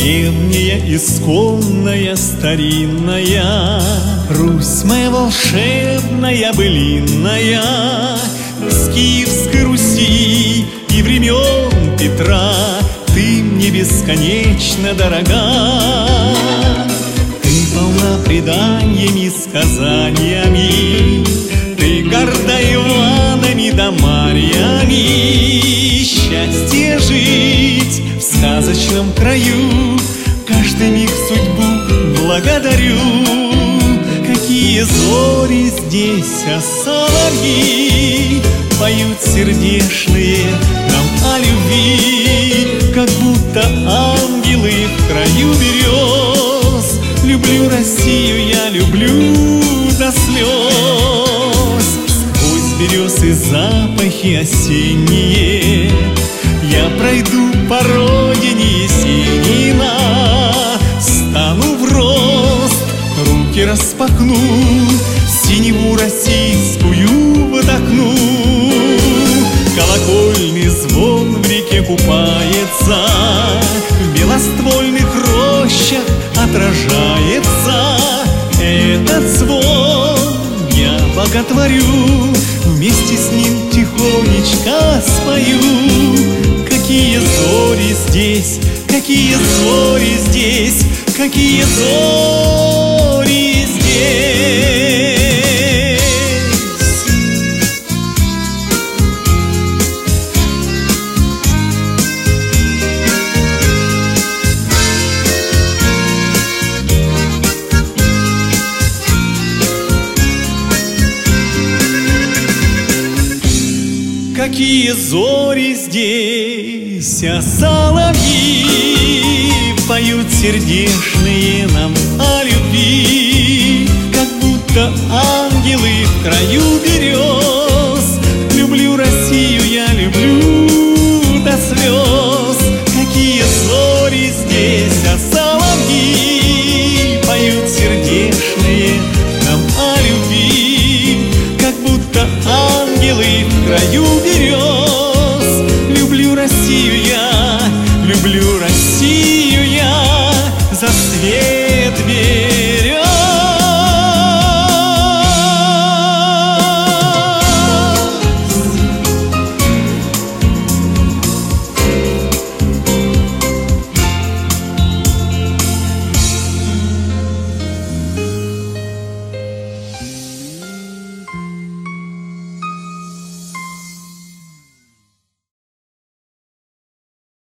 древняя, исконная, старинная, Русь моя волшебная, былинная. С Киевской Руси и времен Петра ты мне бесконечно дорога. Ты полна преданиями, сказаниями, ты горда Иванами да Марьями. Счастье жить в сказочном краю, каждый миг судьбу благодарю. Какие зори здесь, а соловьи поют сердечные нам о любви, как будто ангелы в краю берез. Люблю Россию, я люблю до слез. Сквозь березы запахи осенние я пройду по родине Есенина. Стану в рост, руки распахну, синеву российскую вдохну. Колокольный звон в реке купается, в белоствольных рощах отражается. Этот звон я боготворю, вместе с ним тихонечко спою. Какие зори здесь, какие зори здесь, какие зори здесь. Какие зори здесь, а соловьи поют сердечные нам о любви, как будто ангелы в краю берез. Люблю Россию, я люблю до слез. Какие зори здесь, а соловьи поют сердечные нам о любви, как будто ангелы в краю берез. Люблю Россию, я люблю Россию.